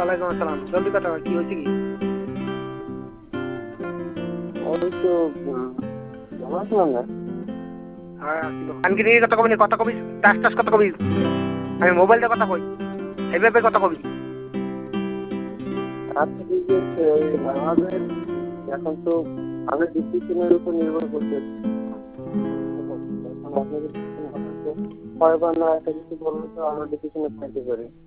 ওয়ালাইকুম আসসালাম। জলদি কথা কও, কি হয়েছে কি? ওই তো ভালো আছিলাম না। হ্যাঁ আনকি নিয়ে কথা কবি না, কথা কবি টাস টাস কথা কবি। আমি মোবাইল দিয়ে কথা কই, এইভাবে কথা কবি। আচ্ছা ঠিক আছে, আমাদের এখন তো আমাদের ডিসিশনের উপর নির্ভর করছে। এখন আপনাদের ডিসিশন কয়বার না একটা কিছু বললে তো আমরা ডিসিশনে থাকতে পারি।